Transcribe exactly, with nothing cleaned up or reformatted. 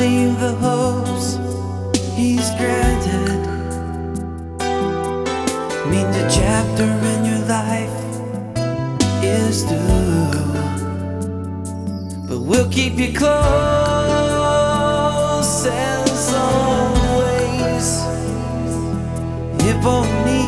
leave the hopes he's granted. Means a chapter in your life is through, but we'll keep you close as always, if only